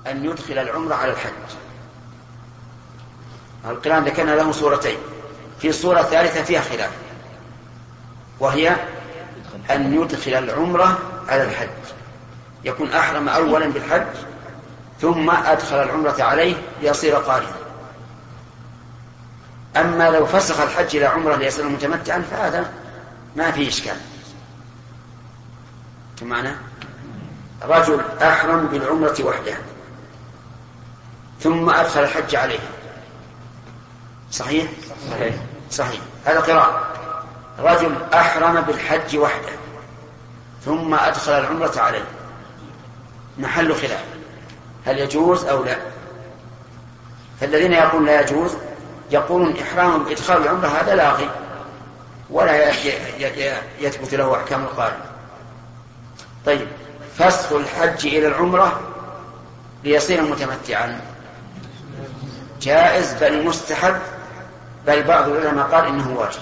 أن يدخل العمرة على الحج. القران ذكرنا له صورتين، في صورة ثالثة فيها خلاف، وهي أن يدخل العمرة على الحج، يكون أحرم أولا بالحج ثم أدخل العمرة عليه ليصير قارنا. أما لو فسخ الحج إلى عمرة ليصير متمتعا فهذا ما فيه إشكال. بمعنى رجل أحرم بالعمرة وحده ثم أدخل الحج عليه، صحيح؟ صحيح. هذا قراءة. رجل أحرم بالحج وحده ثم أدخل العمرة عليه، محل خلاف هل يجوز أو لا. فالذين يقولون لا يجوز يقولون إحرام بإدخال العمرة هذا لاغي ولا يثبت له أحكام القارن. طيب، فسخ الحج إلى العمرة ليصير متمتعا جائز بل مستحب، بل بعض العلماء قال إنه واجب.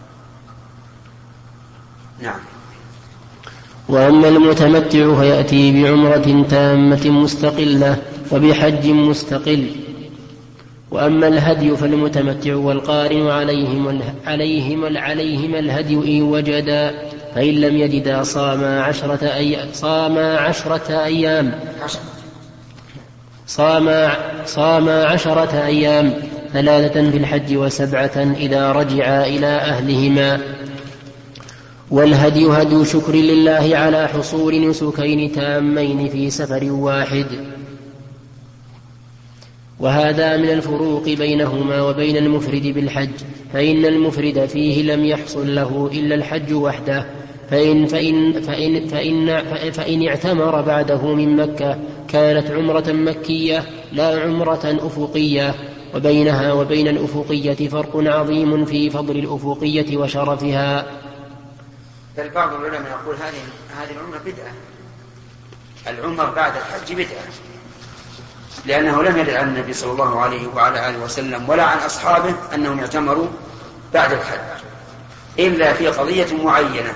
نعم. وأما المتمتع فيأتي بعمرة تامة مستقلة وبحج مستقل. وأما الهدي فالمتمتع والقارن عليهم الهدي إن وجدا، فإن لم يجدا صاما عشرة أيام 3 في الحج و7 إذا رجعا إلى أهلهما. والهدي هدي شكر لله على حصول نسكين تامين في سفر واحد. وهذا من الفروق بينهما وبين المفرد بالحج، فإن المفرد فيه لم يحصل له إلا الحج وحده، فإن اعتمر بعده من مكة كانت عمرة مكية لا عمرة أفقية، وبينها وبين الأفقية فرق عظيم في فضل الأفقية وشرفها. بل بعض العلماء يقول هذه العمرة بدعة، العمر بعد الحج بدعة، لأنه لم يرد عن النبي صلى الله عليه وعلى آله وسلم ولا عن أصحابه أنهم اعتمروا بعد الحج إلا في قضية معينة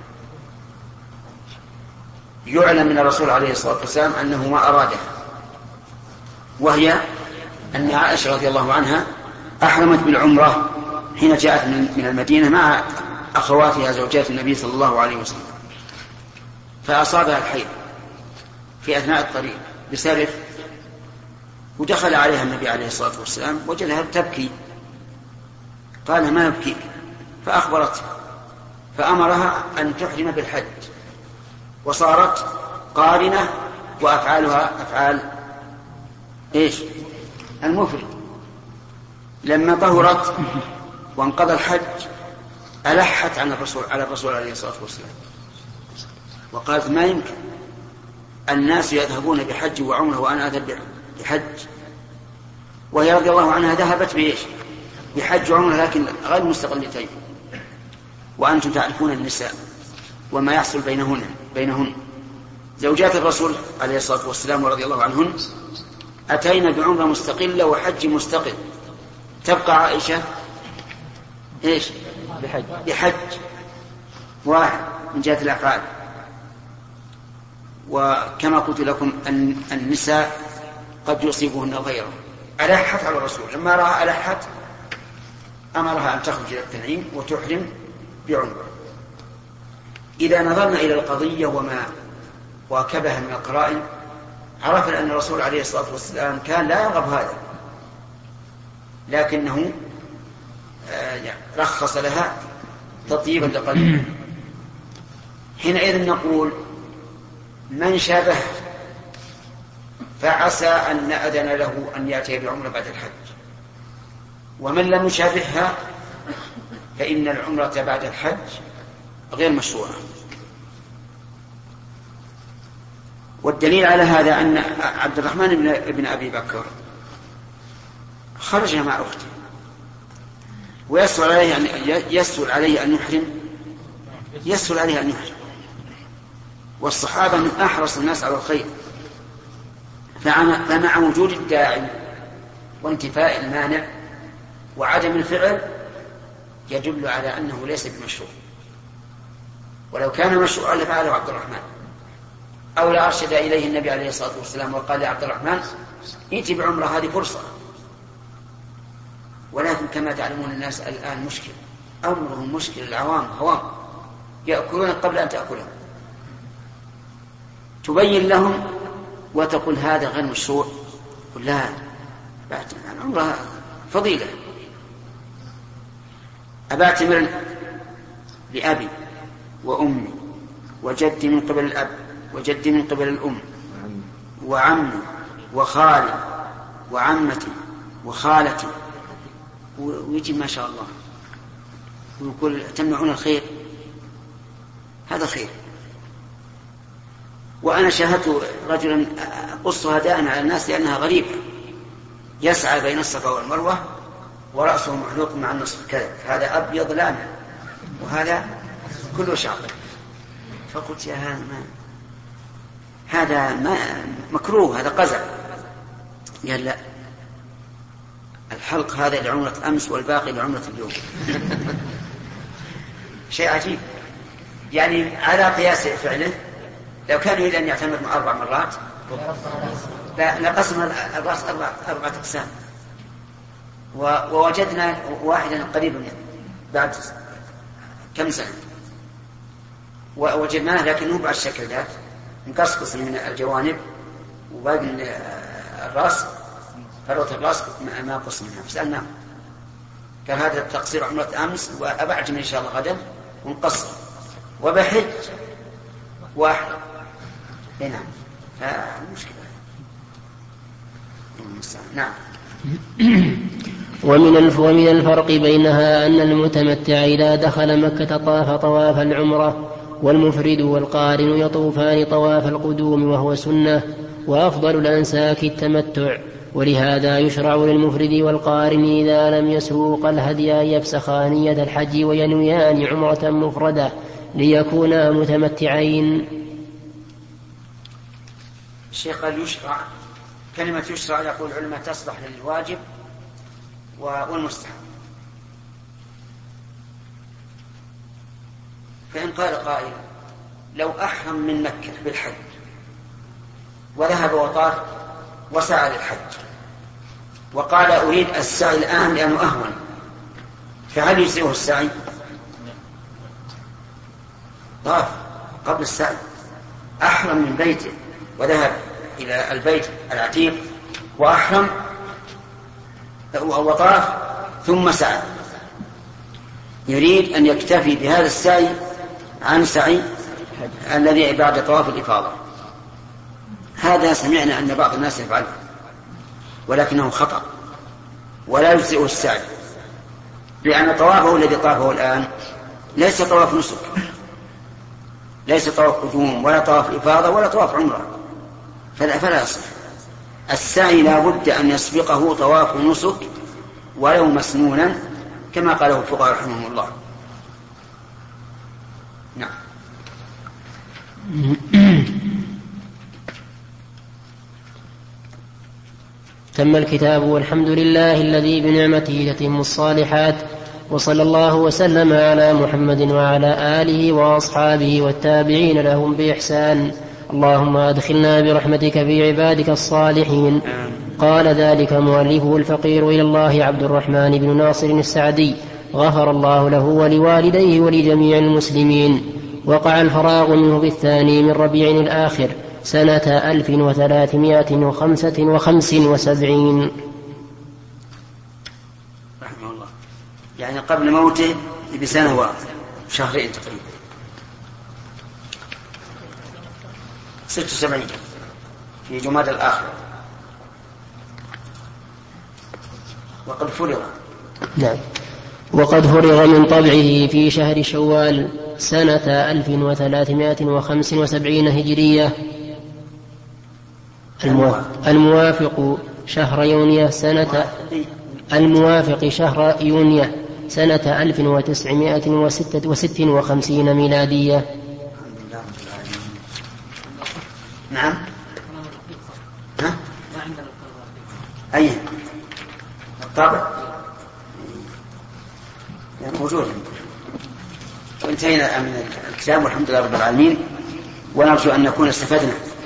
يعلم من الرسول عليه الصلاة والسلام أنه ما أرادها، وهي أن عائشة رضي الله عنها أحرمت بالعمرة حين جاءت من المدينة مع أخواتها زوجات النبي صلى الله عليه وسلم، فأصابها الحيض في أثناء الطريق بسرف، ودخل عليها النبي عليه الصلاة والسلام وجدها تبكي، قال ما يبكيك؟ فأخبرته فأمرها أن تحرم بالحج، وصارت قارنة وأفعالها أفعال المفرد. لما طهرت وانقضى الحج ألحت على الرسول عليه الصلاة والسلام وقالت ما يمكن الناس يذهبون بحج وعمره وأنا أذهب بحج، وهي رضي الله عنها ذهبت بحج وعمره لكن غير مستقلتين، وأنتم تعرفون النساء وما يحصل بينهن. زوجات الرسول عليه الصلاة والسلام ورضي الله عنهن أتينا بعمرة مستقلة وحج مستقل، تبقى عائشة بحج واحد من جهة الأفعال. وكما قلت لكم أن النساء قد يصيبهن غيره. ألحت على الرسول، لما رأى ألحت أمرها أن تخرج إلى التنعيم وتحرم بعمرة. إذا نظرنا إلى القضية وما واكبها من القرائن عرفنا أن الرسول عليه الصلاة والسلام كان لا يرغب هذا، لكنه رخص لها تطيبا لقلبها. حينئذ نقول من شابه فعسى أن نأذن له أن يأتي بعمرة بعد الحج، ومن لم يشابهها فإن العمرة بعد الحج غير مشروعة. والدليل على هذا أن عبد الرحمن بن أبي بكر خرج مع أخته ويسهل عليه أن يحرم، والصحابة من أحرص الناس على الخير، فمع وجود الداعي وانتفاء المانع وعدم الفعل يدل على أنه ليس بمشروع، ولو كان مشروعا لفعله عبد الرحمن أو لا أرشد إليه النبي عليه الصلاة والسلام وقال يا عبد الرحمن ائت بعمرة، هذه فرصة. ولكن كما تعلمون الناس الآن مشكل، أمرهم مشكل، العوام هوام يأكلون قبل أن تأكلهم. تبين لهم وتقول هذا غير مشروع، قل لا، العمرة فضيلة. أبعتمر لأبي وأمي وجدي من قبل الأب وجدي من قبل الأم وعمي وخالي وعمتي وخالتي، ويجي ما شاء الله ويقول تمنعون الخير، هذا خير. وأنا شاهدت رجلا قص هداء على الناس لأنها غريبة، يسعى بين الصفا والمروة ورأسه محلوق مع النصف كذا، هذا أبيض لامع وهذا كله شعر. فقلت يا هذا ما مكروه، هذا قزع. قال لا، الحلق هذا لعمرة أمس والباقي لعمرة اليوم. شيء عجيب، يعني على قياس فعله لو كان يريد أن يعتمر 4 مرات لقسم الرأس 4 أقسام. ووجدنا واحدا قريبا بعد كم سنة ووجدناه لكنه بعد الشكل ذات مقصقص من الجوانب وباقي الرأس، فروة الرأس ما قص منها. فسألناه قال هذا تقصير عمرة أمس وأبعجم إن شاء الله غدا ونقصر وبحج واحد. نعم، مشكلة. نعم. ومن الفرق بينها أن المتمتع إذا دخل مكة طاف طواف العمرة، والمفرد والقارن يطوفان طواف القدوم وهو سنة، وأفضل الأنساك التمتع. ولهذا يشرع للمفرد والقارن إذا لم يسوق الهدي أن يفسخا نية الحج وينويان عمرة مفردة ليكونا متمتعين. الشيخ قال يشرع، كلمة يشرع يقول العلماء تصلح للواجب والمستحب. فإن قال قائل لو أحرم من مكة بالحج وذهب وطاف وسعى للحج وقال أريد السعي الآن لأنه أهون، فهل يجزئه السعي؟ طاف قبل السعي، أحرم من بيته وذهب إلى البيت العتيق وأحرم وطاف ثم سعى، يريد أن يكتفي بهذا السعي عن سعي الذي بعد طواف الإفاضة. هذا سمعنا أن بعض الناس يفعله ولكنه خطأ ولا يجزئه السعي، لأن طوافه الذي طافه الآن ليس طواف نسك، ليس طواف قدوم ولا طواف إفاضة ولا طواف عمرة، فلا يصح. السعي لا بد أن يسبقه طواف نسك ولو مسنونا كما قاله الفقهاء رحمهم الله. نعم. تم الكتاب، والحمد لله الذي بنعمته تتم الصالحات، وصلى الله وسلم على محمد وعلى آله وأصحابه والتابعين لهم بإحسان. اللهم أدخلنا برحمتك في عبادك الصالحين. قال ذلك مؤلفه الفقير إلى الله عبد الرحمن بن ناصر السعدي غفر الله له ولوالديه ولجميع المسلمين. وقع الفراغ منه بالثاني من ربيع الآخر سنة 1375 رحمه الله، يعني قبل موته بسنة وشهرين تقريبا، 76 في جماد الآخرة. وقد فرغ، نعم، وقد فرغ من طبعه في شهر شوال سنة 1375 هجرية الموافق شهر يونيو سنة 1956 ميلادية. نعم. أي الطابع موجود. وانتهينا من الكتاب والحمد لله رب العالمين، ونرجو أن نكون استفدنا.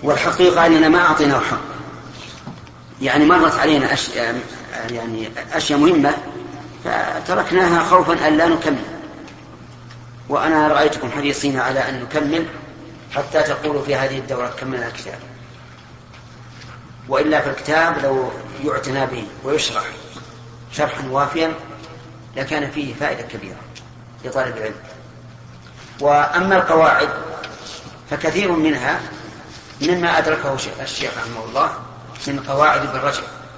والحقيقة أننا ما أعطيناه حق، يعني مرت علينا أشياء مهمة فتركناها خوفا أن لا نكمل، وأنا رأيتكم حريصين على أن نكمل حتى تقولوا في هذه الدورة كملنا الكتاب، وإلا في الكتاب لو يعتنى به ويشرح شرحا وافيا لكان فيه فائدة كبيرة لطالب العلم. وأما القواعد فكثير منها مما أدركه الشيخ رحمه الله من قواعد ابن رجب،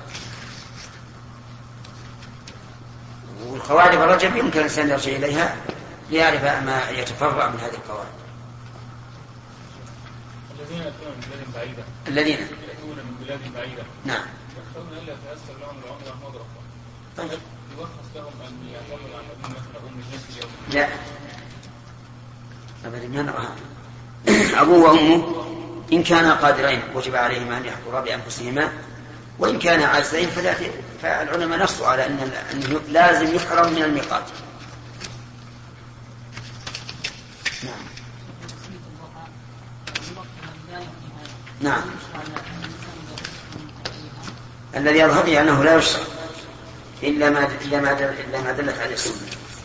والقواعد ابن رجب يمكن الإنسان يرجع إليها ليعرف ما يتفرع من هذه القواعد. الذين يأتون من بلاد بعيدة الذين يأتون من بلاد بعيدة نعم يخشون ألا يتأثر لهم العمرة مضرة، طيب يرخص لهم أن يعتمروا عن مدينة مثل أم الناس اليوم؟ لا أبدا ما نرى أبوه وأمه إن كانا قادرين وجب عليهما أن يحضرا بأنفسهما، وإن كانا عاجزين فالعلماء نصوا على أنه لازم يحرم من الميقات. نعم نعم الذي يظهر لي أنه لا يشرع إلا ما دلت عليه السنة.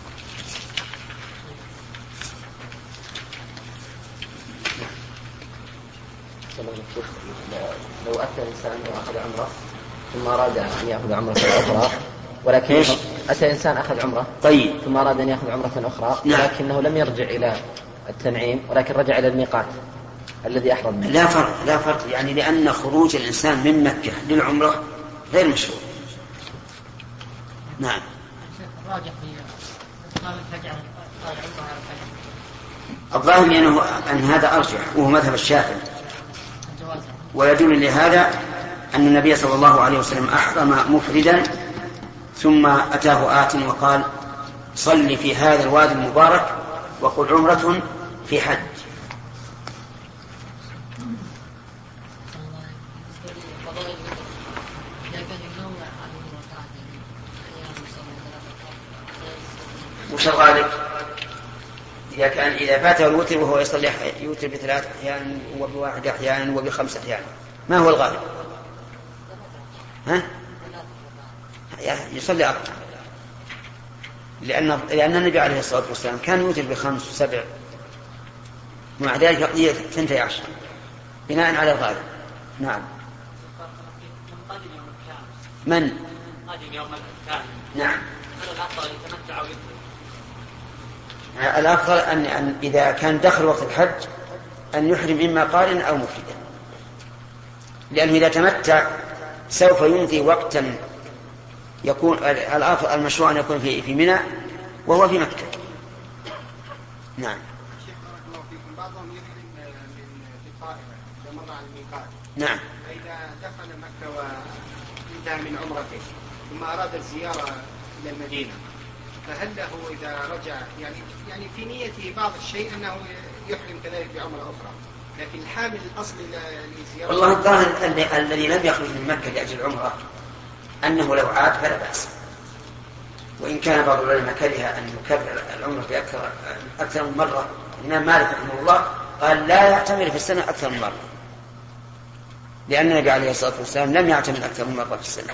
لو أتى الإنسان وأخذ عمرة ثم أراد أن يأخذ عمرة أخرى ولكن أتى إنسان أخذ عمرة طيب ثم أراد أن يأخذ عمرة أخرى نعم. ولكنه لم يرجع إلى التنعيم ولكن رجع إلى الميقات الذي أحرم منه. لا فرق يعني لأن خروج الإنسان من مكة للعمرة غير مشروع. نعم الظاهر أن هذا أرجح وهو مذهب الشافعي، ويدل لهذا أن النبي صلى الله عليه وسلم أحرم مفردا ثم أتاه آت وقال صل في هذا الوادي المبارك وقل عمرة في حج. وش الغالب؟ إذا فاته الوتر وهو يصلي يوتر ب3 أحيان وب1 أحيان وب5 أحيان، ما هو الغالب؟ يصلي 4، لأن النبي عليه الصلاة والسلام كان يوتر ب5 و7 ومع ذلك يقضي 12 بناء على الغالب. نعم من قادم يوم الثاني نعم الأفضل يتمتع ويفطر. الأفضل أن إذا كان دخل وقت الحج أن يحرم إما قارنا أو مفردا، لأنه إذا تمتع سوف يمضي وقتا يكون المشروع أن يكون في منى وهو في مكة. نعم بعضهم يحرم من الطائرة إذا مضى على الميقات. نعم فإذا دخل مكة وانتهى من عمرته ثم أراد الزيارة إلى المدينة فهل له إذا رجع يعني في نيته بعض الشيء أنه يحرم كذلك بعمرة أخرى، لكن الحامل الأصلي لزيارة والله الظاهر الذي لم يخرج من مكة لأجل العمرة أنه لو عاد فلا بأس، وإن كان بعض العلماء كره أن يكرر العمرة في أكثر من مرة. الإمام مالك رحمه الله قال لا يعتمر في السنة أكثر من مرة، لأن النبي عليه الصلاة والسلام لم يعتمر أكثر من مرة في السنة.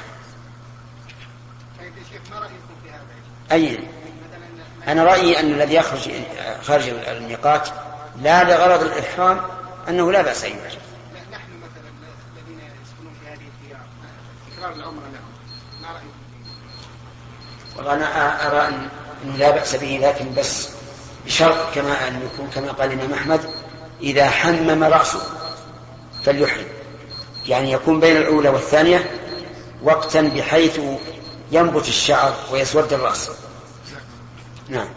أي أنا رأيي أن الذي يخرج خارج الميقات لا لغرض الإحرام أنه لا بأس أن يعتمر. نحن مثلا الذين يسكنون في هذه الديار تكرار العمرة لهم ما رأيكم فيه؟ والله أنا أرى أنه لا بأس به، لكن بس بشرط كما أن يكون كما قال الإمام أحمد إذا حمم رأسه فليحرم، يعني يكون بين الأولى والثانية وقتا بحيث ينبت الشعر ويسود الرأس. نعم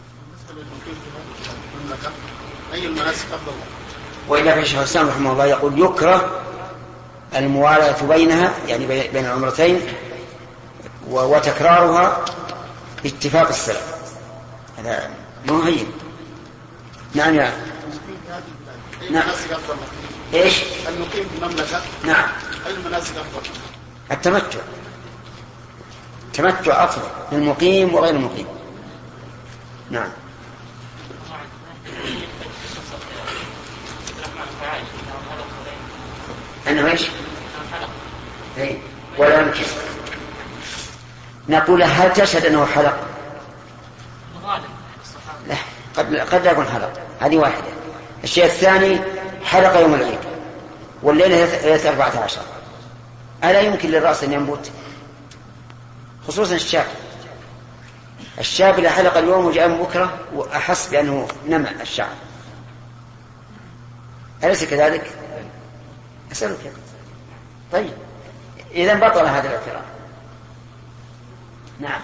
أي المناسك أفضل؟ وإلا في الشيخ الإسلام رحمه الله يقول يكره الموالاة بينها يعني بين العمرتين وتكرارها باتفاق السلف، هذا مو هين. نعم يا نعم ايش المقيم في المملكة نعم أي المناسك أفضل؟ التمتع أفضل للمقيم وغير المقيم. نعم أنه إيش؟ ولا يمكن. نقول هل تشهد أنه حلق؟ لا، قد لا يكون حلق. هذه واحدة. الشيء الثاني حلق يوم العيد والليلة 14، ألا يمكن للرأس أن ينبت؟ خصوصا الشاب إذا حلق اليوم وجاء من بكرة وأحس بأنه نمى الشعر، أليس كذلك؟ أسألك. طيب إذن بطل هذا الاعتراف. نعم.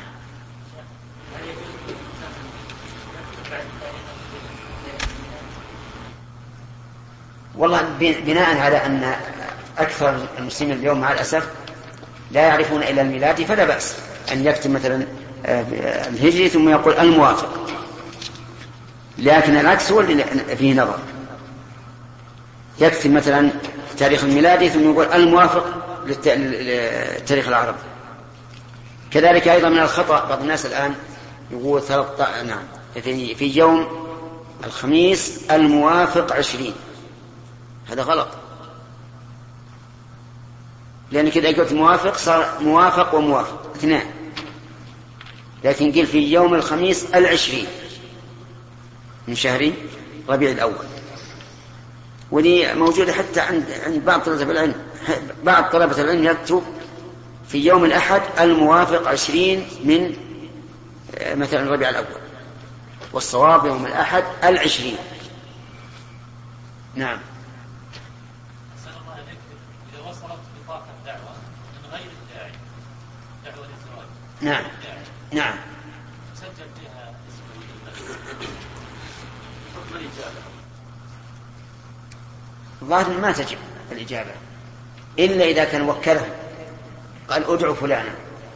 والله بناء على أن أكثر المسلمين اليوم مع الأسف لا يعرفون إلا الميلاد، فلا بأس أن يكتب مثلا الهجري ثم يقول الموافق، لكن العكس هو اللي فيه نظر. يكتب مثلا تاريخ الميلادي ثم يقول الموافق للتاريخ العربي. كذلك أيضا من الخطأ بعض الناس الآن يقول في يوم الخميس الموافق 20، هذا غلط، لأن كذا قلت موافق صار موافق وموافق 2، لكن قل في يوم الخميس 20 من شهر ربيع الأول. ودي موجودة حتى عند بعض طلبة العلم. بعض طلبة العلم يكتب في يوم الأحد الموافق 20 من مثلا ربيع الأول، والصواب يوم الأحد 20. نعم. إذا وصلت بطاقة دعوة من غير الداعي، دعوة الزواج، نعم نعم، سجل فيها اسم حكم الإجابة. الظاهر ما تجب الإجابة إلا إذا كان وكله قال أدعو فلانا،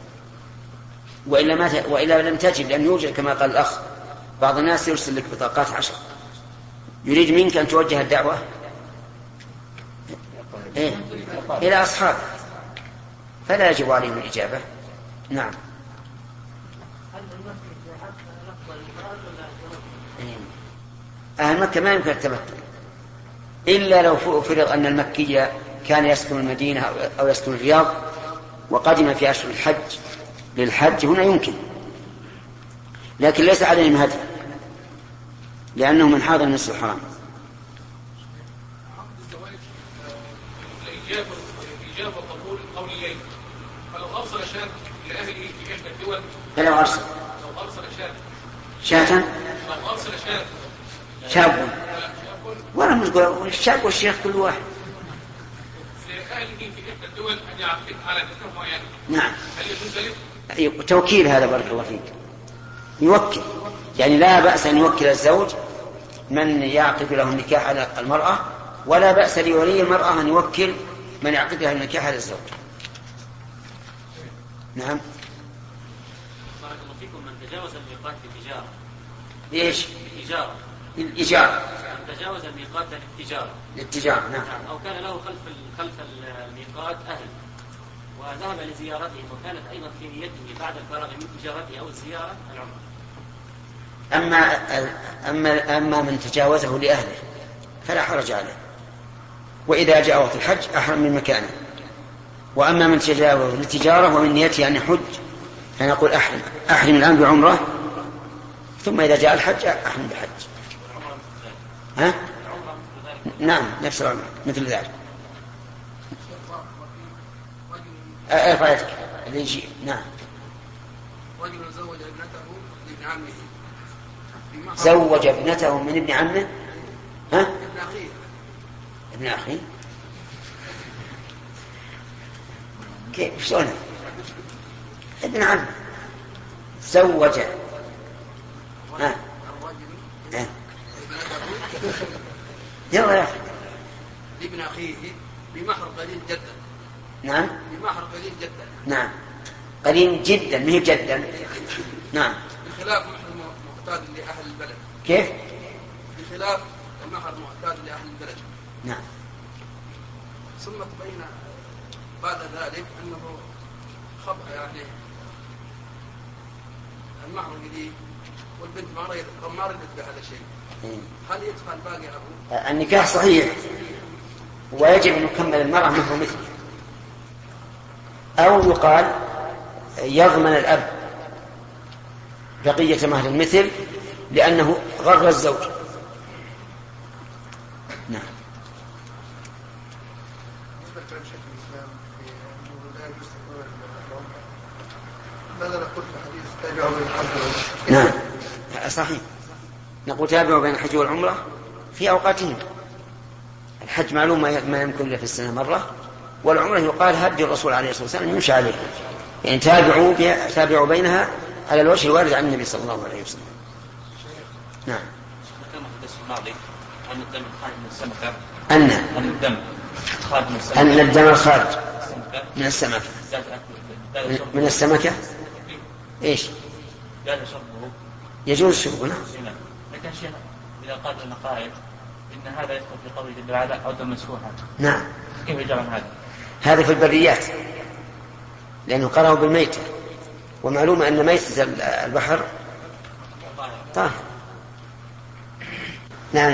وإلا لم تجب، لأن يوجد كما قال الأخ بعض الناس يرسل لك بطاقات 10 يريد منك أن توجه الدعوة إلى أصحابه، فلا يجب عليهم الإجابة. نعم. أهل مكة ما يمكن التمتع إلا لو فرض أن المكية كان يسكن المدينة أو يسكن الرياض وقدم في أشهر الحج للحج، هنا يمكن، لكن ليس عليهم هدي لأنه من حاضر المسجد الحرام. الإجابة وقبول قوليين، فلو أرسل شاب لأهله في إحدى الدول، فلو أرسل شاة لو أرسل شاب ولا مشكلة، الشاب والشيخ كل واحد لأهله في إحدى الدول أن يعقد على نكاح معين، نعم، هل يجوز ذلك؟ توكيل، هذا بارك الله فيك، يوكل، يعني لا بأس أن يوكل الزوج من يعقد له النكاح على المرأة، ولا بأس لولي المرأة أن يوكل من يعقد له النكاح على الزوج. نعم. بارك الله فيكم. من تجاوز الميقات بالتجارة. ليش؟ بالتجارة. الإجارة. من تجاوز الميقات للتجارة. للتجارة، نعم. أو كان له خلف الميقات أهل وذهب لزيارتهم وكانت أيضا في نيته بعد الفراغ من تجارته أو الزيارة العمرة. أما من تجاوزه لأهله فلا حرج عليه، وإذا جاء وقت الحج أحرم من مكانه. وأما من تجاوزه للتجارة ومن نيته أن يحج فنقول أحرم الآن بعمرة، ثم إذا جاء الحج أحرم بالحج. ها؟ نعم، نفس العمرة مثل ذلك. ارفع يدك اللي يجي. نعم. رجل زوج ابنته لابن عمه، زوج ابنته من ابن عمه. ها؟ ابن أخيه. ابن أخيه كيف شلون؟ ابن عمه زوج. ها؟ يلا يا أخي. لابن أخيه بمهر قليل جدا. نعم. بمهر قليل جدا. نعم، قليل جدا ما هي جدا. نعم. بخلاف مهر معتاد لأهل البلد. كيف؟ بخلاف المهر معتاد لأهل البلد. نعم. ثم تبين بعد ذلك أنه خبأ يعني المهر الجديد والبنت ما ردت بهذا الشيء. هل يدفع الباقي أبوه؟ النكاح صحيح ويجب أن يكمل المرأة مهر مثله، أو يقال يضمن الأب بقية مهر المثل لأنه غر الزوج. نعم. ماذا نقول في حديث تابعوا بين الحج والعمرة؟ نعم صحيح، نقول تابعوا بين الحج والعمرة في أوقاتهم. الحج معلوم ما يمكن إلا في السنة مرة، والعمرة يقال هدي الرسول عليه الصلاة والسلام يمشي عليه، يعني تابعوا بينها على الوجه الوارد عن النبي صلى الله عليه وسلم. نعم. كما في الدرس الماضي أن الدم الخارج من السمكة أن الدم الخارج من السمكة من السمكة إيش؟ يجوز شربه. لكن شيخ إذا قال لنا قائل إن هذا يدخل في قوله جل وعلا أو دم مسفوحا. نعم. كيف يجرى هذا؟ هذا في البريات، لأنه قرأوا بالميتة، ومعلومة أن ميتة البحر طاهر. نعم.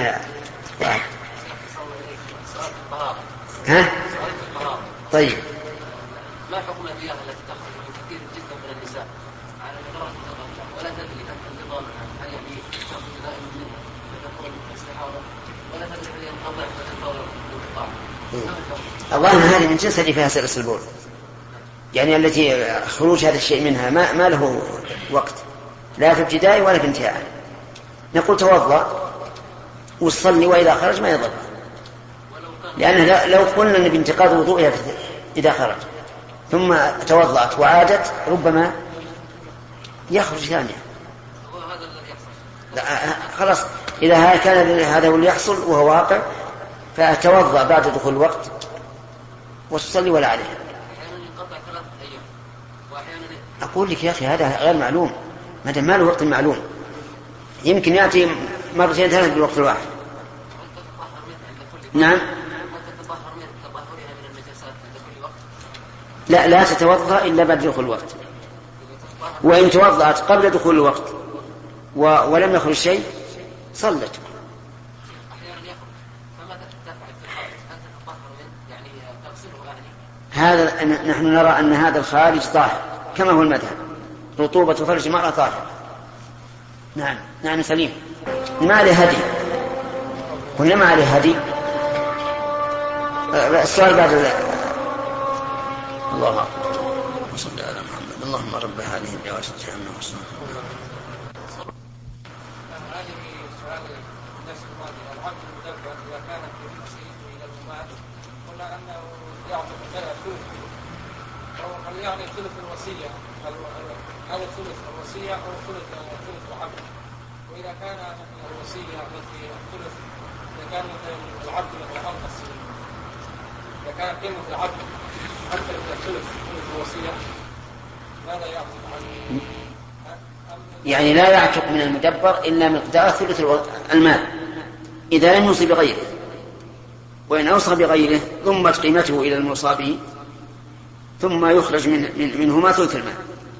ها؟ طيب. ما حكم الرياضة التي تخرج من كثير جدا من النساء على مدار ولا تدري أن النظام هل يعني تخرج دائما من تدخل الاستحاضة ولا تدري هل ينقطع فتنتظر الانقطاع. الله هذه من جنس اللي فيها سلس البول، يعني التي خروج هذا الشيء منها ما له وقت لا في ابتداء ولا في انتهاء. نقول توضأ وصلي وإذا خرج ما يضر، لأنه لو قلنا أن بانتقاض وضوئها إذا خرج ثم توضأت وعادت ربما يخرج ثانية. خلاص إذا كان هذا هو اللي يحصل وهو واقع فتوضأ بعد دخول الوقت وتصلي ولا عليها. أقول لك يا أخي هذا غير معلوم، ما له وقت معلوم، يمكن يأتي مرتين ثلاث بالوقت الواحد. نعم. لا تتوضأ إلا بعد دخول الوقت، وإن توضأت قبل دخول الوقت ولم يخرج شيء صلت. هذا نحن نرى أن هذا الخارج طاهر كما هو المذهب، رطوبة فرج المرأة طاهر. نعم سليم. ما عليه هدي، قلنا ما عليه هدي. السؤال بعد الله أكبر وصلى على محمد. اللهم رب هذه الدعوة والسلام والسلام. هذه سؤال الناس الماضي العبد المدبر إذا كان في مسيرته إلى الممات قلنا أنه يعطي ثلث، أو يعني ثلث الوصية، هذا ثلث الوصية أو ثلث العبد. وإذا كان الوصية التي الثلث إذا كان العبد له أنقص، إذا كان قيمة العبد أكثر من ثلث الوصية ماذا يعطي عنه؟ يعني لا يعتق من المدبر إلا مقدار ثلث المال إذا لم يوصي بغيره، وإن أوصى بغيره ضمت قيمته إلى الموصى به ثم يخرج منهما ثلث المال.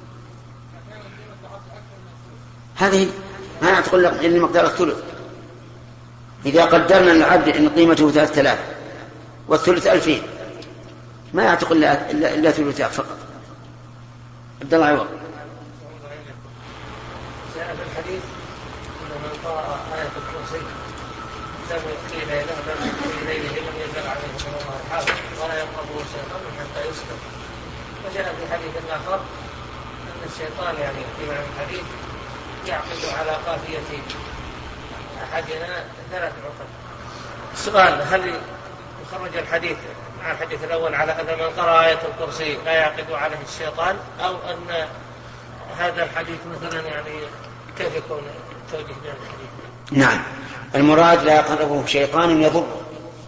هذه ما يعتق إلا مقدار الثلث. إذا قدرنا العبد إن قيمته 3000 والثلث 2000 ما يعتق إلا ثلثاء فقط. عبد الله عوض. جاء في الحديث أن من قرأ آية الكرسي لم يقيل له في ليله لم يزل عليه من الله حافظ ولا يقربه الشيطان حتى يسكت. وجاء في حديث آخر أن الشيطان يعني في معنى الحديث يعقد على قافية أحدنا 3 عقد. السؤال هل يخرج الحديث مع الحديث الأول على أن من قرأ آية الكرسي لا يعقد عليه الشيطان، أو أن هذا الحديث مثلا يعني كيف يكون التوجيه بين الحديث؟ نعم، المراد لا يقربه شيطان يضره،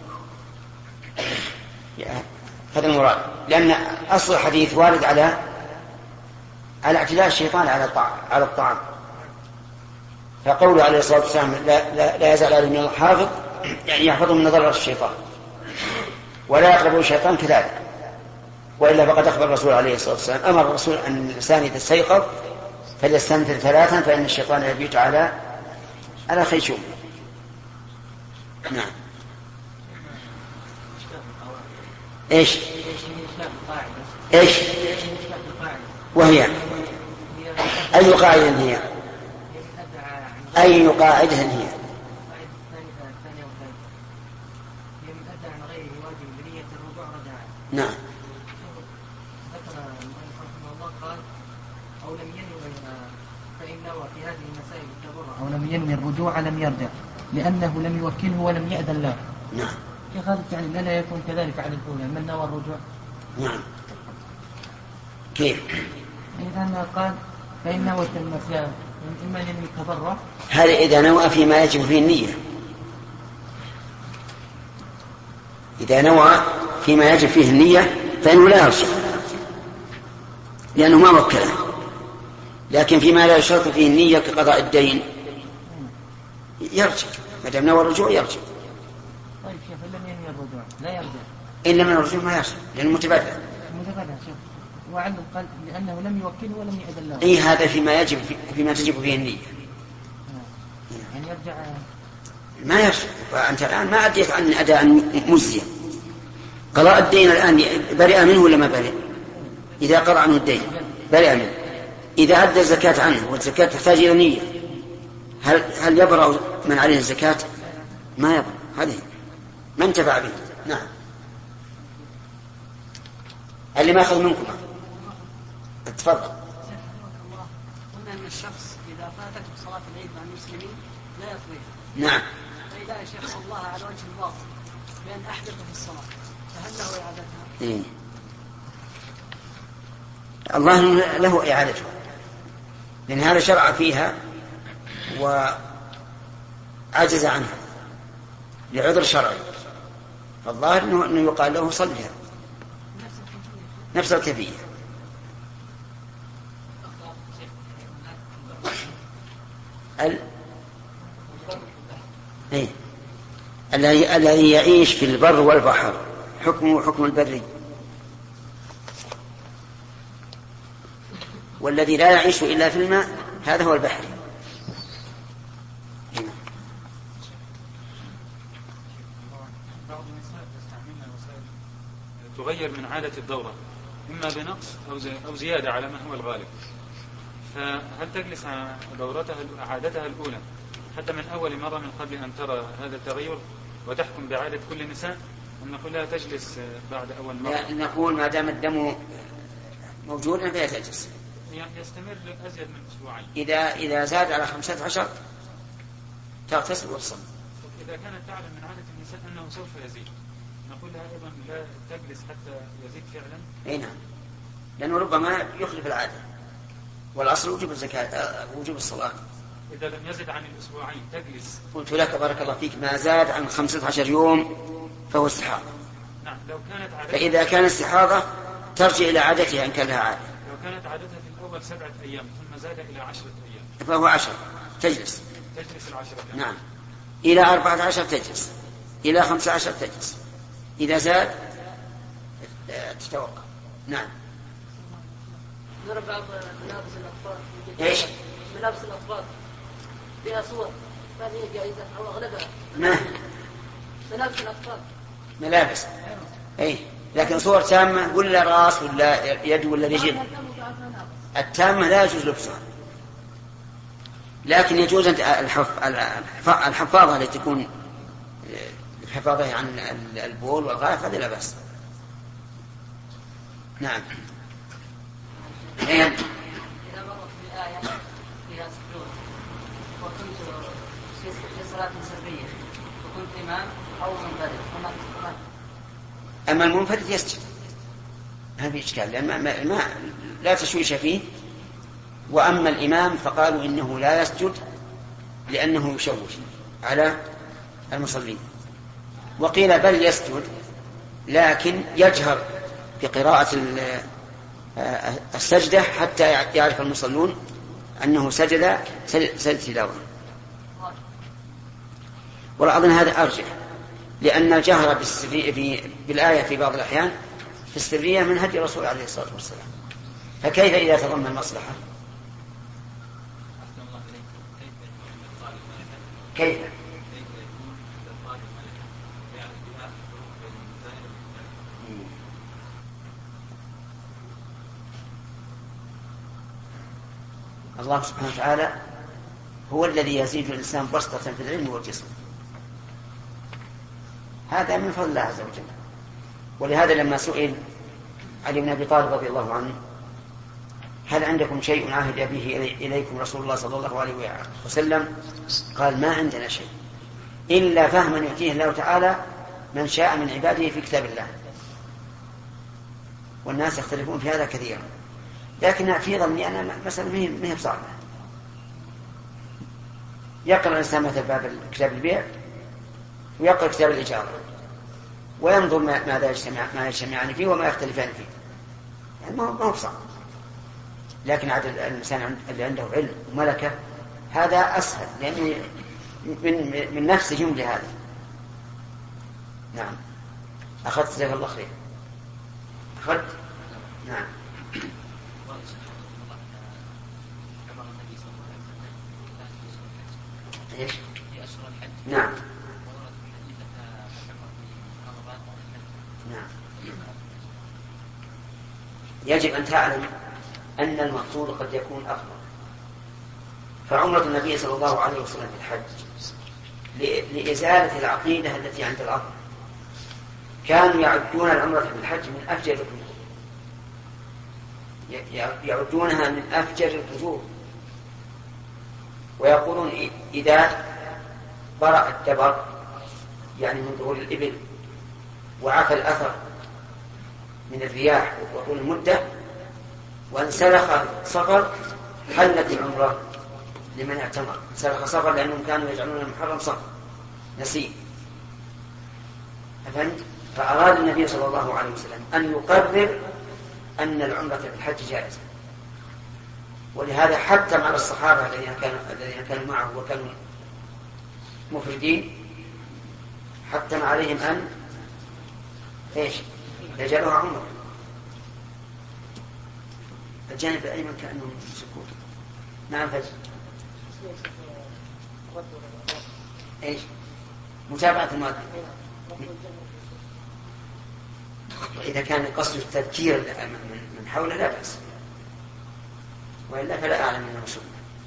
هذا المراد، لأن أصل الحديث وارد على اعتداء الشيطان على الطعام. فقوله عليه الصلاة والسلام لا يزال عليه من الحافظ يعني يحفظه من ضرر الشيطان، ولا يقربه الشيطان كذلك. وإلا فقد أخبر الرسول عليه الصلاة والسلام أمر الرسول أن الإنسان إذا استيقظ فليستنثر 3 فإن الشيطان يبيت على خيشوم. نعم. إيش؟ إيش؟ وهي أي قاعدة هي؟ أي قاعدة هي؟ نعم. ذكر المؤلف رحمه الله قال أو لم ينوي فإن نوى في هذه المسائل التبرع أو لم ينوي الرجوع لم يرجع لأنه لم يوكله ولم يأذن له. نعم. شيخ هذا يعني لا يكون كذلك على الأولى من نوى الرجوع. نعم. كيف؟ إذا قال فإن نوى المسائل إما أن ينوي التبرع. هذا إذا نوى فيما يجب فيه النية. إذا نوى فيما يجب فيه النية فإنه لا يرجع لأنه ما وكله. لكن فيما لا يشترط فيه النية كقضاء الدين يرجع، ما دام نوى الرجوع يرجع. طيب شيخ لم ينوي الرجوع لا يرجع. إن لم ينوي الرجوع ما يرجع لأنه متبادل. متبادل شيخ. وعلم قال لأنه لم يوكله ولم يأذن له. إيه هذا فيما تجب فيه النية. يعني يرجع. ما يرجع. فأنت الآن ما أديت عن أداء مجزيا. قضاء الدين الآن برئ منه ولا ما برئ؟ إذا قضى عنه الدين برئ منه. إذا أدى الزكاة عنه والزكاة تحتاج إلى نية هل يبرأ من عليه الزكاة؟ ما يبرأ. هذه ما انتفع به. نعم. اللي ما أخذ منكم تفضل. قلنا أن الشخص إذا فاتته صلاة العيد مع المسلمين لا يقضيها. نعم. فإذا يا شيخ الله على وجه الباطل بأن أحدث في الصلاة فهل له إعادتها؟ إيه. الله له إعادتها لأن هذا شرع فيها وعجز عنها لعذر شرعي. فالظاهر أنه يقال له صلها نفس الكيفية. إيه. الذي يعيش في البر والبحر حكمه حكم البري، والذي لا يعيش إلا في الماء هذا هو البحري. تغير من عادة الدورة إما بنقص أو زيادة على ما هو الغالب، فهل تجلس عادتها الأولى حتى من أول مرة من قبل أن ترى هذا التغير وتحكم بعادة كل نساء، أم نقول لها تجلس بعد أول مرة؟ لا، نقول ما دام الدم موجودا فهي تجلس. يستمر أزيد من أسبوعين. إذا زاد على 15 تغتسل وتصلي. إذا كانت تعلم من عادة النساء أنه سوف يزيد نقول لها أيضا لا تجلس حتى يزيد فعلا. أي نعم، لأنه ربما يخلف العادة، والأصل وجوب الزكاة وجوب الصلاة. إذا لم يزد عن الأسبوعين تجلس. قلت لك بارك الله فيك ما زاد عن 15 يوم فهو استحاضة. نعم. لو كانت عادتها فإذا كان استحاضة ترجع إلى عادتها إن كان لها عادة. لو كانت عادتها في الأول 7 أيام ثم زاد إلى 10 أيام فهو 10 تجلس. تجلس 10 أيام. نعم. إلى 14 تجلس، إلى 15 تجلس، إذا زاد تتوقع. نعم. نرى بعض ملابس الأطفال. إيش؟ ملابس الأطفال فيها صور، هذه جائزة أو أغلبها. ما ملابس الأطفال. ملابس. إيه. لكن صور تامة ولا راس ولا يد ولا رجل؟ التامة لا يجوز لبسها، لكن يجوز الحفاظة التي تكون الحفاظة عن البول والغائط هذا لا بأس. نعم. إذا مرت بآية فيها سجود وكنت في صلاة سرية وكنت إمام أو منفرد أما المنفرد يسجد ما في إشكال لأن لا تشويش فيه. وأما الإمام فقالوا إنه لا يسجد لأنه يشوش على المصلين، وقيل بل يسجد لكن يجهر بقراءة السجدة حتى يعرف المصلون أنه سجد تلاوة. والأظن هذا أرجح لأن الجهر بالآية في بعض الأحيان في السرية من هدي الرسول عليه الصلاة والسلام، فكيف إذا تضمن المصلحة؟ كيف؟ الله سبحانه وتعالى هو الذي يزيد الإنسان بسطة في العلم والجسم، هذا من فضل الله عز وجل. ولهذا لما سئل علي بن أبي طالب رضي الله عنه هل عندكم شيء عهد به إليكم رسول الله صلى الله عليه وسلم، قال ما عندنا شيء إلا فهما يؤتيه الله تعالى من شاء من عباده في كتاب الله. والناس يختلفون في هذا كثيرا، لكن في ظني أنا مثلا ما هي بصعبة. يقرأ الإنسان مثل باب كتاب البيع ويقرأ كتاب الإجارة وينظر ما يجتمعان فيه وما يختلفان فيه، يعني ما هو بصعب. لكن عاد الإنسان اللي عنده علم وملكة هذا أسهل، لأنه من نفسه يملي هذا. نعم. أخذت جزاك الله خير. أخذت. نعم. إيش؟ نعم. نعم. يجب أن تعلم أن المقصود قد يكون أفضل. فعمرة النبي صلى الله عليه وسلم في الحج لإزالة العقيدة التي عند الأرض، كانوا يعدون العمرة في الحج من أفجر الأمور، يعدونها من أفجر الأمور، ويقولون إذا برأ الدبر يعني من ظهور الإبل وعفى الأثر من الرياح وطول المدة وانسلخ صقر حلت العمرة لمن اعتمر. انسلخ صقر لأنهم كانوا يجعلون المحرم صقر نسيء. فأراد النبي صلى الله عليه وسلم أن يقرر أن العمرة في الحج جائزة، ولهذا حتم على الصحابة الذين كانوا معه وكانوا مفردين، حتم عليهم أن يجعلوها عمرة. الجانب الأيمن كأنه سكوت. نعم فجر. متابعة المؤذن. وإذا كان قصد التذكير من حوله لا بأس، وإلا فلا أعلم أنه سنة.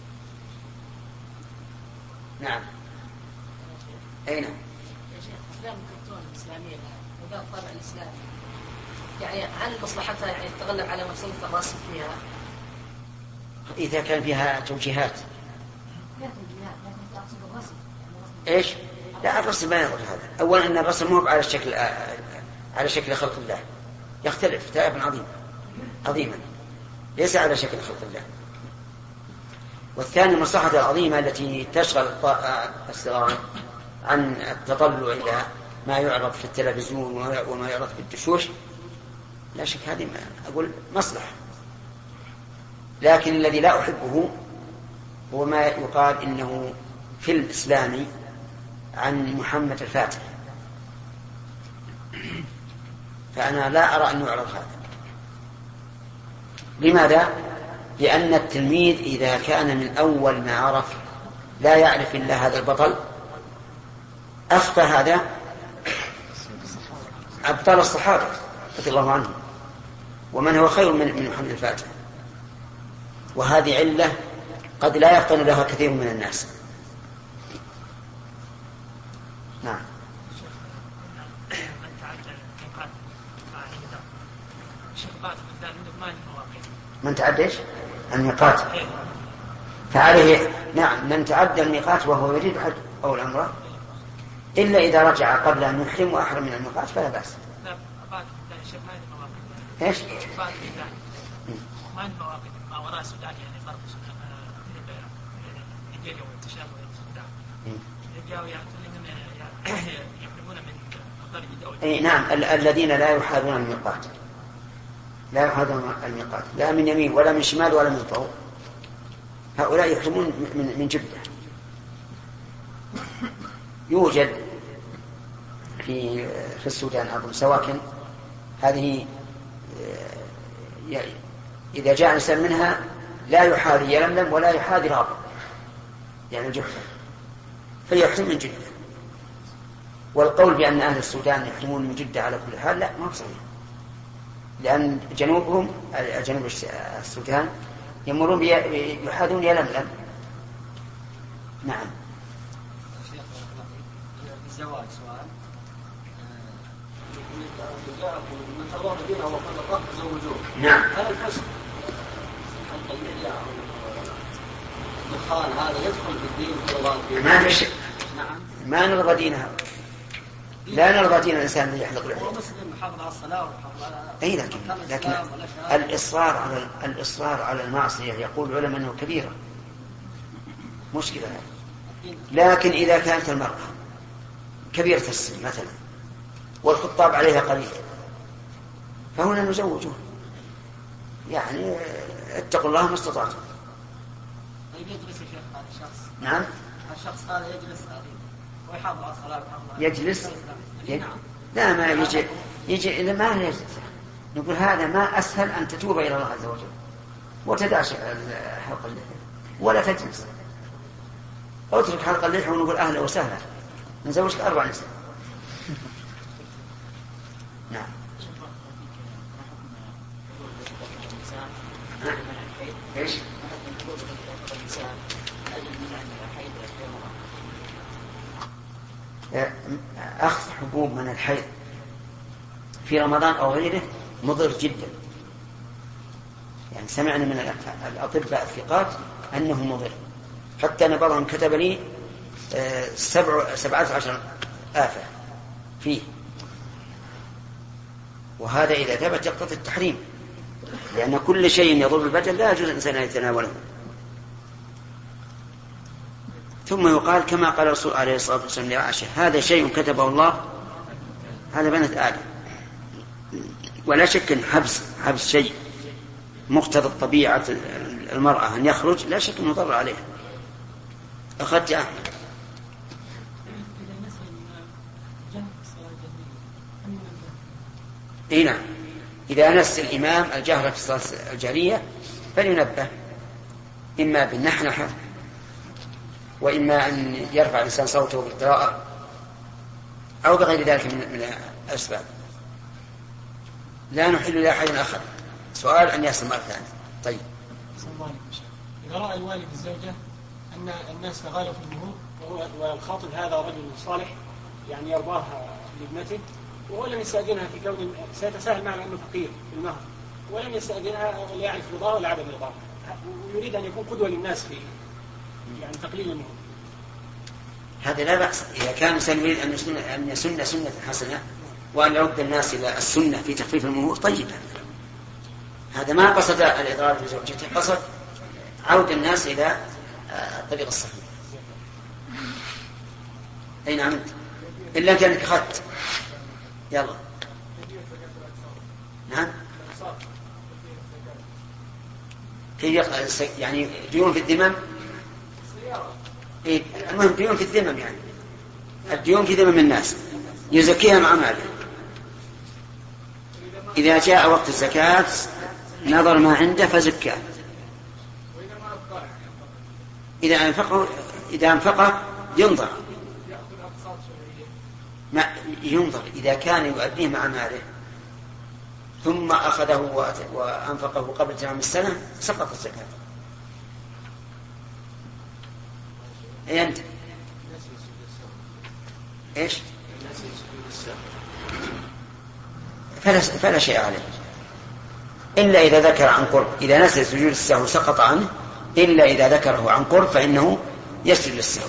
نعم. أين؟ يا شيخ أفلام الكرتون الإسلامية وذات الطابع الإسلامي، يعني هل مصلحتها يعني تتغلب على مفصلة الرسم فيها؟ إذا كان فيها توجيهات. لا توجيهات، لكن أقصد الرسم. إيش؟ لا، الرسم ما يقول هذا. أولا أن الرسم مو على شكل خلق الله، يختلف اختلافا عظيما، ليس على شكل خلق الله. والثاني المصلحة العظيمة التي تشغل الصغار عن التطلع إلى ما يعرض في التلفزيون وما يعرض في الدشوش، لا شك هذه أقول مصلحة. لكن الذي لا أحبه هو ما يقال إنه في الإسلام عن محمد الفاتح، فأنا لا أرى أن يعرض هذا. لماذا؟ لأن التلميذ إذا كان من أول ما عرف لا يعرف إلا هذا البطل، أخطأ هذا أبطال الصحابة رضي الله عنهم، ومن هو خير من محمد الفاتح. وهذه علة قد لا يفطن لها كثير من الناس. نعم. من تعدى الميقات فعليه، نعم، من تعدى الميقات وهو يريد حج أو العمرة إلا إذا رجع قبل أن يحرم وأحرم من الميقات فلا بأس. إيش؟ ما المواقف ما وراء السودان يعني فرق نيجيريا والتشابه السودان جاءوا يحرمون من مخارج الدولة. أي نعم، الذين لا يحاذون الميقات، لا يحاذون الميقات لا من يمين ولا من شمال ولا من فوق، هؤلاء يحرمون من جدة. يوجد في السودان أظن سواكن، هذه إذا جاء إنسان منها لا يحاذي يلملم ولا يحاذي رابط يعني الجحفة، فيحرم من جدة. والقول بأن أهل السودان يحرمون من جدة على كل حال لا، ما هو صحيح، لأن جنوب السودان يمرون يحاذون يلملم. نعم. الزواج سؤال من تضاد دينه وخلقه زوجوه. نعم. هل الفسق الدخان هذا يدخل في الدين ولا ما في شيء. نعم. ما نرضى دينها، لا نرضى دين الإنسان الذي يحلق لحيته. هو مسلم محافظ على الصلاة ومحافظ على أي لكن الإصرار على المعصية يقول العلماء أنه كبيرة مشكلة. لكن إذا كانت المرأة كبيرة السن مثلا والخطاب عليها قليل فهنا نزوجها، يعني اتقوا الله ما استطعتم. يجلس الشيخ هذا الشخص. نعم. الشخص هذا يجلس ويحافظ على الصلاة يجلس. لا ما يجي إذا ما يجلس نقول هذا ما أسهل أن تتوب إلى الله عز وجل وتدعش حلق اللحية ولا تجلس. اترك حلق اللحية ونقول أهلا وسهلا نزوجك 4 نساء. نعم. ايش؟ أخذ حبوب من الحيض في رمضان أو غيره مضر جدا، يعني سمعنا من الأطباء الثقات أنه مضر، حتى أن بعضهم كتب لي 17 آفة فيه، وهذا إذا ثبت يقتضي التحريم، لأن كل شيء يضر البدن لا يجوز الإنسان أن يتناوله. ثم يقال كما قال الرسول عليه الصلاة والسلام لعائشة هذا شيء كتبه الله هذا بنت آدم. ولا شك أن حبس شيء مقتضى الطبيعة المرأة أن يخرج لا شك أنه ضر عليها. أخذت أحمد. إيه نعم، إذا نس الإمام الجهر في الصلاة الجهرية فلينبه إما بالنحنحة وإما أن يرفع الإنسان صوته بالقراءة أو بغير ذلك من الأسباب. لا نحل لأحد آخر. سؤال أن يصل مرة ثانية. طيب. إذا رأى الوالد الزوجة أن الناس تغالوا في المهور والخاطب هذا رجل صالح يعني يرضاها لابنته وهو لم يستأذنها في كون سيتساهل معنا أنه فقير في المهر ولم يستأذنها ولا يعرف رضاها ولا عدم رضاها ويريد أن يكون قدوة للناس في يعني تقليل المهر. هذا لا بأس إذا كان الإنسان يريد أن يسن سنة حسنة وأن يرد الناس إلى السنة في تخفيف المهور طيب. هذا ما قصد الإضرار بزوجته، قصد عود الناس إلى الطريق الصحيح. أي نعم. إلا كانك أخذت يلا. نعم. يعني ديون في الذمم. إيه المهم ديون في الذمم، يعني الديون في ذمم الناس يزكيها مع ماله. إذا جاء وقت الزكاة نظر ما عنده فزكاه. إذا أنفقه ينظر ما ينظر إذا كان يؤديه مع ماله ثم أخذه وأنفقه قبل تمام السنة سقط الزكاة. أي أنت إيش؟ فلا شيء عليه إلا إذا ذكر عن قرب. إذا نسي سجود السهو سقط عنه إلا إذا ذكره عن قرب فإنه يسجد للسهو.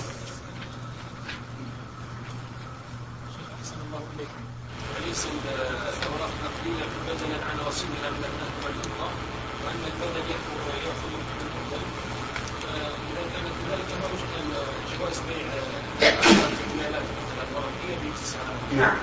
نعم.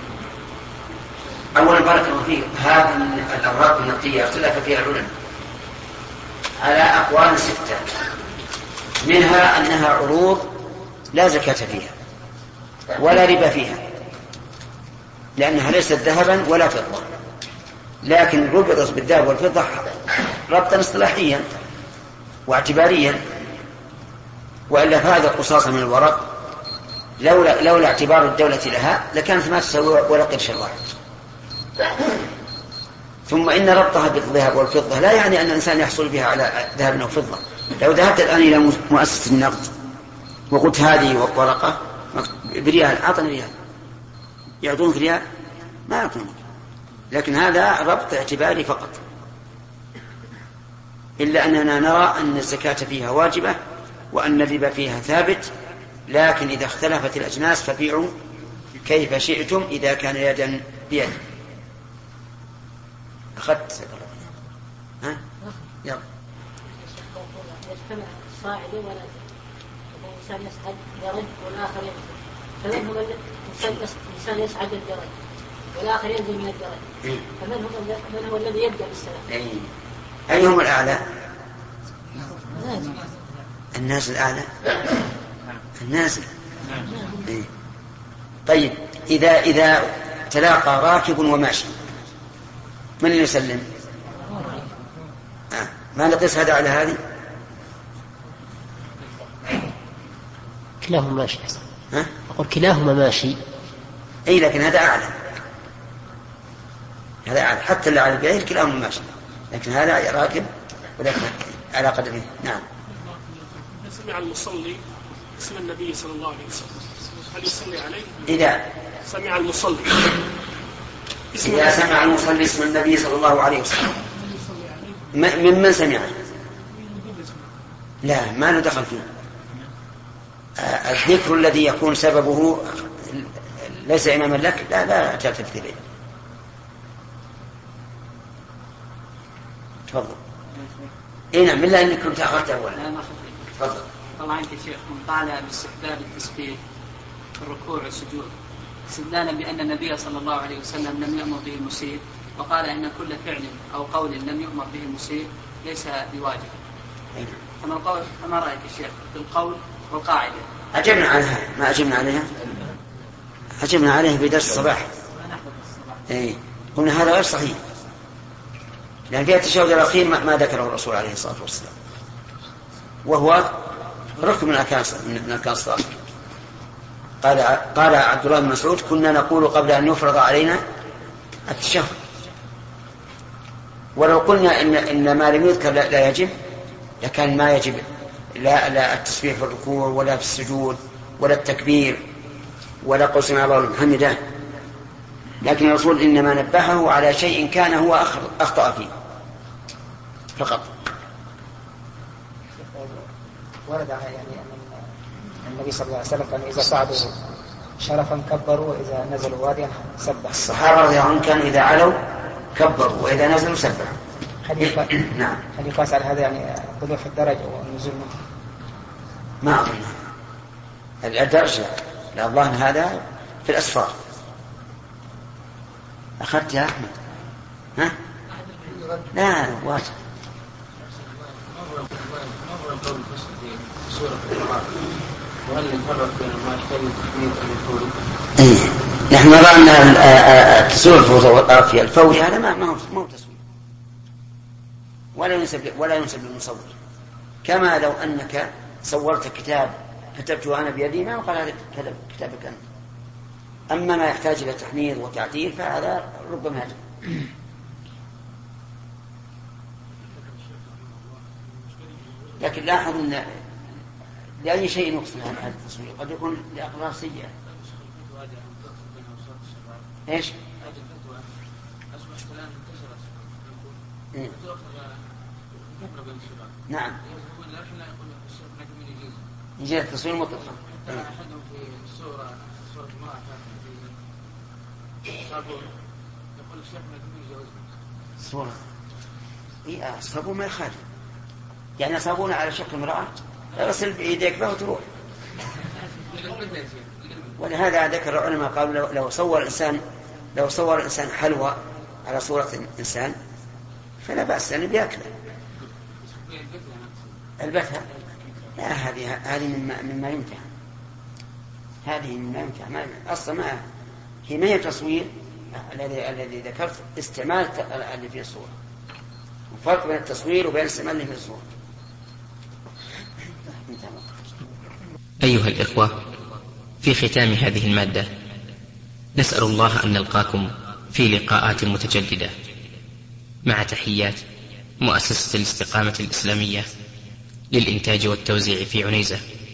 أولا بارك الله فيك، هذه الأوراق النقدية اختلف فيها العلماء على أقوال 6، منها أنها عروض لا زكاة فيها ولا ربا فيها لأنها ليست ذهبا ولا فضة، لكن ربطت بالذهب والفضة ربطا اصطلاحيا واعتباريا، وإلا فهذا قصاصا من الورق لولا اعتبار الدولة لها لكانت ما تسوي ولا قرش واحد. ثم إن ربطها بالذهب والفضة لا يعني أن الإنسان يحصل بها على ذهب أو فضة. لو ذهبت الآن إلى مؤسسة النقد وقلت هذه ورقة بريال، أعطني ريال، يعطونك ريال؟ ما يعطونك. لكن هذا ربط اعتباري فقط، إلا أننا نرى أن الزكاة فيها واجبة وأن الربا فيها ثابت، لكن إذا اختلفت الأجناس فبيعوا كيف شئتم إذا كان يدا بيد. أخذت ها؟ يلا. يجتمع الصاعد ولا الإنسان يسعد درج والآخر ينزل، فمن هو الإنسان يسعد الدرج والآخر ينزل من الدرج، فمن هو الذي يبدأ بالسلام؟ أيهم الأعلى؟ الناس الأعلى، الناس. طيب إذا تلاقى راكب وماشي من يسلم؟ ما نقيس هذا على هذه؟ كلاهما ماشي. أقول كلاهما ماشي. أي لكن هذا أعلى، هذا أعلى، حتى اللي على البعير كلاهما ماشي، لكن هذا راكب ولكن على قدره. نعم. سمع المصلي اسم النبي صلى الله عليه وسلم، هل يصلي عليه؟ إذا سمع المصلي إذا سمع المصلي اسم النبي صلى الله عليه وسلم ممن سمعه؟ لا، ما له دخل فيه. الذكر الذي يكون سببه ليس إماما لك لا تلتفت إليه. تفضل. نعم، إلا أنك كنت أخذت أولا. تفضل. الله عنك يا شيخ، من قال باستحباب التسبيح في الركوع والسجود استدلالا بأن النبي صلى الله عليه وسلم لم يأمر به المسيء، وقال إن كل فعل أو قول لم يؤمر به المسيء ليس بواجب. فما رأيك يا شيخ بالقول والقاعدة؟ أجبنا عنها، ما أجبنا عليها، أجبنا عليها في درس الصباح. قلنا هذا غير صحيح، لأن فيها التشهد الأخير ما ذكره الرسول عليه الصلاة والسلام، وهو ركن من أركان الصلاة. قال عبد الله بن مسعود: كنا نقول قبل أن يفرض علينا التشهد. ولو قلنا إن ما لم يذكر لا يجب، لكان ما يجب لا التسبيح في الركوع ولا في السجود ولا التكبير ولا قول سمع الله لمن حمده. لكن الرسول إنما نبهه على شيء كان هو أخطأ فيه فقط. ورد يعني أن النبي صلى الله عليه وسلم كان إذا صعدوا شرفا كبروا وإذا نزلوا واديا سبحوا. الصحابة رضي الله عنهم كانوا إذا علوا كبروا وإذا نزلوا سبحوا. نعم. هل يقاس على هذا يعني طلوع في الدرجة والنزول منه؟ ما أظن الدرجة، لا الله هذا في الأسفار. أخذت يا أحمد؟ ها؟ لا واجب. وهل نفرق بين ما يحتاج التكبير والفوري؟ نحن نرى أن التسوير في الفوري هذا ما هو تسوير، ولا ينسب للمصور. كما لو أنك صورت كتاب كتبته أنا بيدي ما وقال هذا كتابك أنت. أما ما يحتاج إلى تحميل وتعديل فهذا ربما يجب. لكن لاحظ أن لأي شيء يقصد هذا التصوير قد يكون لأقرار سيئة. إيش؟ نعم، يجي التصوير مطلقا. أحدهم في صورة امرأة صابون يقول الشيخ ما يجوز صورة صابون ما يخالف، يعني صابون على شكل امرأة اغسل بيديك به وتروح. ولهذا ذكر العلماء قالوا لو صور الإنسان حلوى على صورة إنسان فلا بأس أن بيأكله. البتة لا، هذه مما يمتع، هذه مما يمتع. أصلا ما هي ما هي تصوير. الذي ذكرت استعمال اللي في الصورة، وفرق بين التصوير وبين استعمال اللي في الصورة. أيها الإخوة، في ختام هذه المادة نسأل الله أن نلقاكم في لقاءات متجددة، مع تحيات مؤسسة الاستقامة الإسلامية للإنتاج والتوزيع في عنيزة.